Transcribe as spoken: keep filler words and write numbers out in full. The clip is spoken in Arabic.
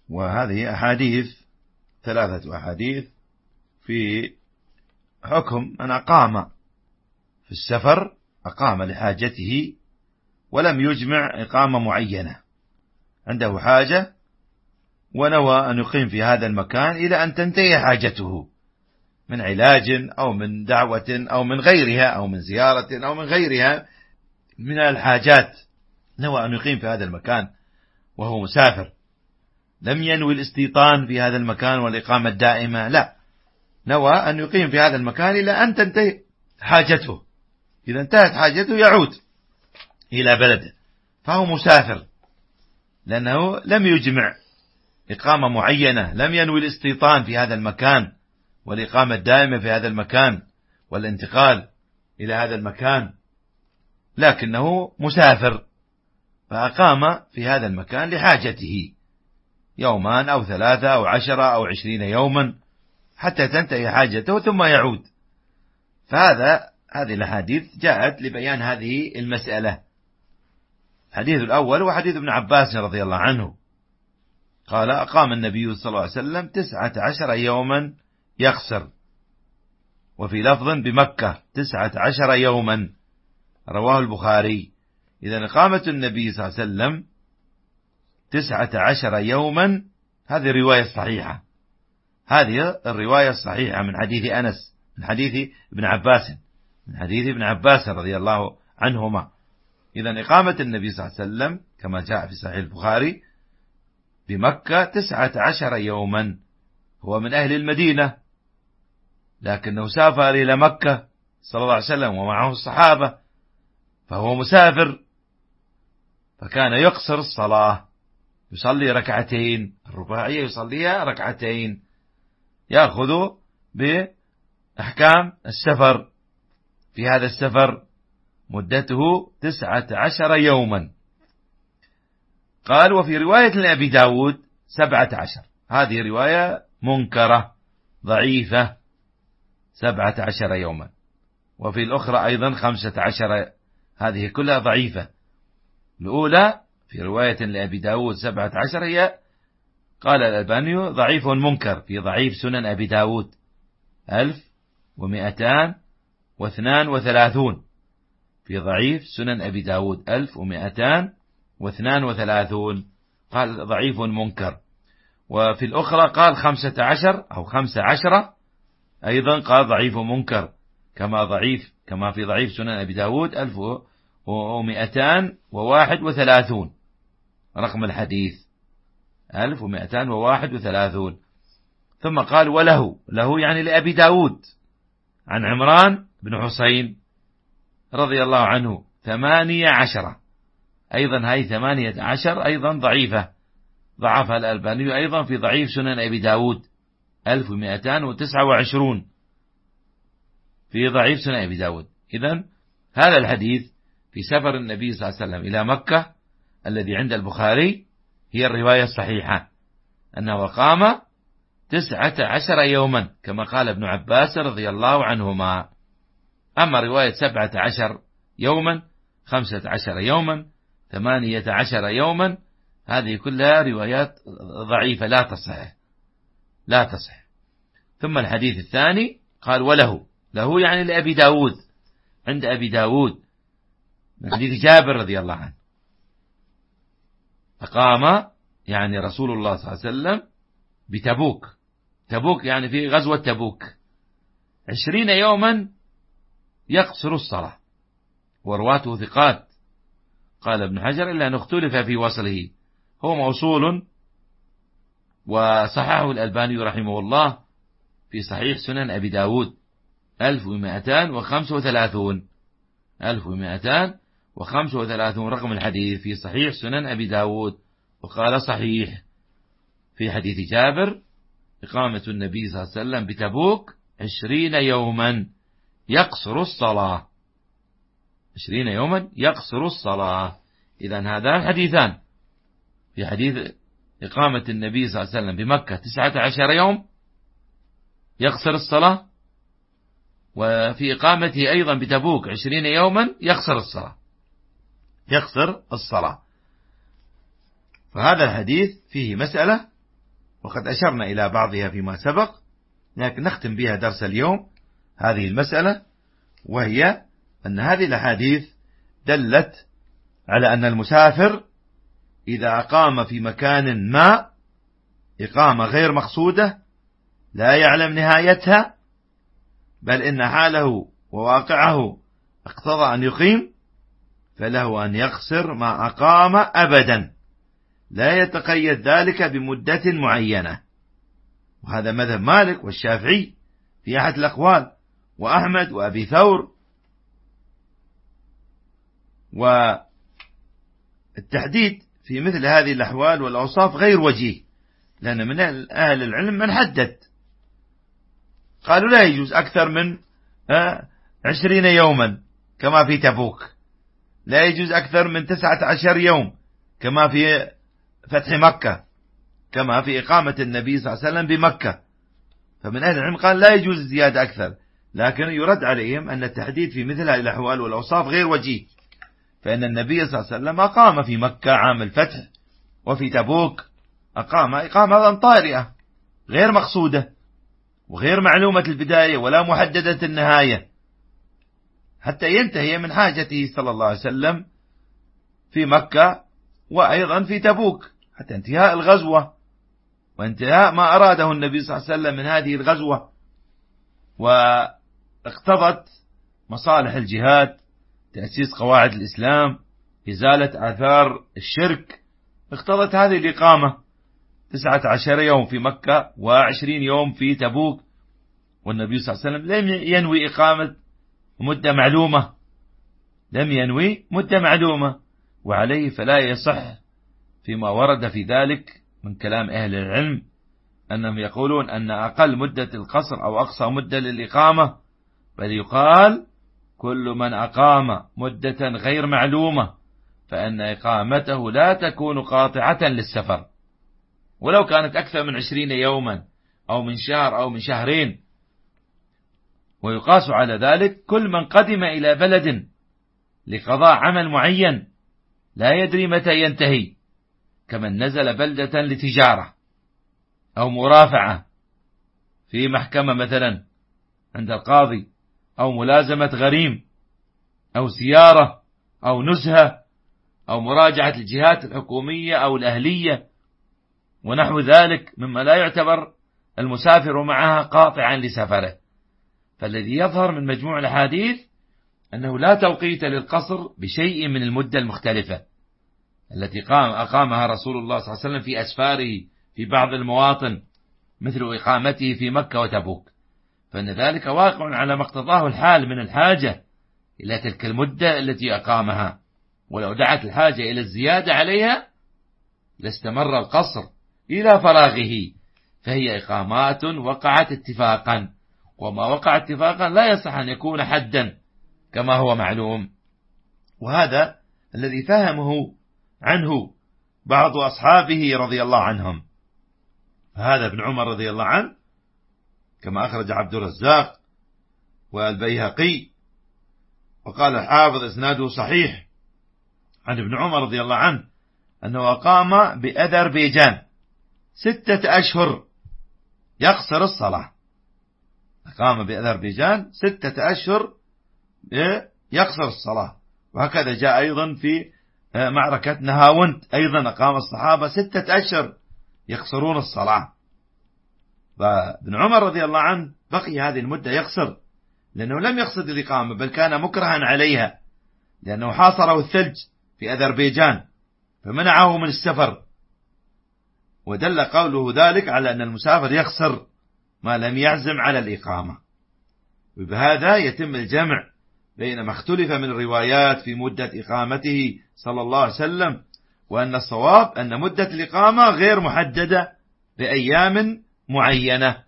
وهذه أحاديث ثلاثة أحاديث في حكم من أقام في السفر، أقام لحاجته ولم يجمع إقامة معينة، عنده حاجة ونوى أن يقيم في هذا المكان إلى أن تنتهي حاجته من علاج أو من دعوة أو من غيرها أو من زيارة أو من غيرها من الحاجات، نوى أن يقيم في هذا المكان وهو مسافر، لم ينوي الاستيطان في هذا المكان والإقامة الدائمة، لا، نوى أن يقيم في هذا المكان إلى أن تنتهي حاجته، إذا انتهت حاجته يعود إلى بلده، فهو مسافر لأنه لم يجمع إقامة معينة، لم ينوي الاستيطان في هذا المكان والإقامة الدائمة في هذا المكان والانتقال إلى هذا المكان، لكنه مسافر فأقام في هذا المكان لحاجته يومان أو ثلاثة أو عشرة أو عشرين يوما حتى تنتهي حاجته ثم يعود. فهذا هذه الحديث جاءت لبيان هذه المسألة. الحديث الأول وحديث ابن عباس رضي الله عنه قال: أقام النبي صلى الله عليه وسلم تسعة عشر يوما يقصر، وفي لفظ بمكة تسعة عشر يوما، رواه البخاري. إذا إقامة النبي صلى الله عليه وسلم تسعة عشر يوما هذه رواية صحيحة، هذه الرواية الصحيحة من حديث أنس، من حديث ابن عباس، من حديث ابن عباس رضي الله عنهما. إذا إقامة النبي صلى الله عليه وسلم كما جاء في صحيح البخاري بمكة تسعة عشر يوما، هو من أهل المدينة لكنه سافر إلى مكة صلى الله عليه وسلم ومعه الصحابة، فهو مسافر، فكان يقصر الصلاة، يصلي ركعتين، الرباعية يصليها ركعتين، يأخذ بأحكام السفر، في هذا السفر مدته تسعة عشر يوما. قال: وفي رواية لأبي داود سبعة عشر، هذه رواية منكرة ضعيفة، سبعة عشر يوما، وفي الأخرى أيضا خمسة عشر، هذه كلها ضعيفة. الأولى في رواية لأبي داود سبعة عشر هي قال الألباني ضعيف منكر في ضعيف سنن أبي داود ألف ومئتان واثنان وثلاثون، في ضعيف سنن أبي داود ألف ومئتان واثنان وثلاثون قال ضعيف منكر. وفي الأخرى قال خمسة عشر أو خمسة عشرة أيضا قال ضعيف منكر، كما ضعيف كما في ضعيف سنن أبي داود ألف ومئتان وواحد وثلاثون، رقم الحديث ألف ومئتان وواحد وثلاثون. ثم قال: وله، له يعني لأبي داود، عن عمران بن حسين رضي الله عنه ثمانية عشرة، أيضا هاي ثمانية عشر أيضا ضعيفة، ضعفها الألباني أيضا في ضعيف سنن أبي داود ألف ومئتان وتسعة وعشرون، في ضعيف سنن أبي داود. إذن هذا الحديث في سفر النبي صلى الله عليه وسلم إلى مكة الذي عند البخاري هي الرواية الصحيحة، أنه قام تسعة عشر يوما كما قال ابن عباس رضي الله عنهما. أما رواية سبعة عشر يوما، خمسة عشر يوما، ثمانية عشر يوما، هذه كلها روايات ضعيفة لا تصح لا تصح. ثم الحديث الثاني قال: وله، له يعني لأبي داود، عند أبي داود من حديث جابر رضي الله عنه، فقام يعني رسول الله صلى الله عليه وسلم بتبوك، تبوك يعني في غزوة تبوك عشرين يوما يقصر الصلاة، ورواته ثقات، قال ابن حجر إلا أن اختلف في وصله، هو موصول وصححه الألباني رحمه الله في صحيح سنن أبي داود ألف ومئتان وخمسة وثلاثون، ألف ومئتان وخمسة وثلاثون رقم الحديث في صحيح سنن أبي داود. وقال صحيح في حديث جابر: إقامة النبي صلى الله عليه وسلم بتبوك عشرين يوما يقصر الصلاة، عشرين يوما يقصر الصلاة. إذن هذان الحديثان، في حديث إقامة النبي صلى الله عليه وسلم بمكة تسعة عشر يوم يقصر الصلاة، وفي إقامته أيضا بتبوك عشرين يوما يقصر الصلاة يقصر الصلاة. فهذا الحديث فيه مسألة وقد أشرنا إلى بعضها فيما سبق، لكن نختم بها درس اليوم هذه المسألة، وهي أن هذه الأحاديث دلت على أن المسافر إذا أقام في مكان ما إقامة غير مقصودة لا يعلم نهايتها، بل إن حاله وواقعه اقتضى أن يقيم، فله أن يقصر ما أقام أبدا، لا يتقيد ذلك بمدة معينة. وهذا مذهب مالك والشافعي في أحد الأقوال، وأحمد وأبي ثور. والتحديد في مثل هذه الأحوال والأوصاف غير وجيه، لأن من أهل العلم من حدد، قالوا لا يجوز أكثر من عشرين يوما كما في تبوك، لا يجوز أكثر من تسعة عشر يوم كما في فتح مكة، كما في إقامة النبي صلى الله عليه وسلم بمكة. فمن أهل العلم قال لا يجوز الزيادة أكثر، لكن يرد عليهم أن التحديد في مثل هذه الأحوال والأوصاف غير وجيه، فإن النبي صلى الله عليه وسلم أقام في مكة عام الفتح، وفي تبوك أقام إقامة طارئة غير مقصودة وغير معلومة البداية ولا محددة النهاية، حتى ينتهي من حاجته صلى الله عليه وسلم في مكة وأيضا في تبوك، حتى انتهاء الغزوة وانتهاء ما أراده النبي صلى الله عليه وسلم من هذه الغزوة. واقتضت مصالح الجهاد، تأسيس قواعد الإسلام، إزالة آثار الشرك، اقتضت هذه الإقامة تسعة عشر يوم في مكة وعشرين يوم في تبوك. والنبي صلى الله عليه وسلم لم ينوي إقامة مدة معلومة، لم ينوي مدة معلومة، وعليه فلا يصح فيما ورد في ذلك من كلام أهل العلم أنهم يقولون أن أقل مدة القصر أو أقصى مدة للإقامة، بل يقال كل من أقام مدة غير معلومة فإن إقامته لا تكون قاطعة للسفر، ولو كانت أكثر من عشرين يوما أو من شهر أو من شهرين. ويقاس على ذلك كل من قدم إلى بلد لقضاء عمل معين لا يدري متى ينتهي، كمن نزل بلدة لتجارة أو مرافعة في محكمة مثلا عند القاضي، أو ملازمة غريم، أو زيارة، أو نزهة، أو مراجعة الجهات الحكومية أو الأهلية ونحو ذلك، مما لا يعتبر المسافر معها قاطعا لسفره. فالذي يظهر من مجموع الأحاديث أنه لا توقيت للقصر بشيء من المدة المختلفة التي قام أقامها رسول الله صلى الله عليه وسلم في أسفاره في بعض المواطن، مثل إقامته في مكة وتبوك، فإن ذلك واقع على ما اقتضاه الحال من الحاجة إلى تلك المدة التي أقامها. ولو دعت الحاجة إلى الزيادة عليها لاستمر القصر إلى فراغه، فهي إقامات وقعت اتفاقا، وما وقع اتفاقا لا يصح أن يكون حدا كما هو معلوم. وهذا الذي فهمه عنه بعض أصحابه رضي الله عنهم. هذا ابن عمر رضي الله عنه كما أخرج عبد الرزاق والبيهقي، وقال الحافظ إسناده صحيح عن ابن عمر رضي الله عنه أنه أقام بأذربيجان ستة أشهر يقصر الصلاة، أقام بأذربيجان ستة أشهر يقصر الصلاة. وهكذا جاء أيضا في معركة نهاوند، أيضا أقام الصحابة ستة أشهر يقصرون الصلاة. فابن عمر رضي الله عنه بقي هذه المدة يقصر، لأنه لم يقصد الإقامة بل كان مكرها عليها، لأنه حاصره الثلج في أذربيجان فمنعه من السفر. ودل قوله ذلك على أن المسافر يقصر ما لم يعزم على الإقامة. وبهذا يتم الجمع بين ما اختلف من الروايات في مدة إقامته صلى الله عليه وسلم، وأن الصواب أن مدة الإقامة غير محددة بأيام معينة،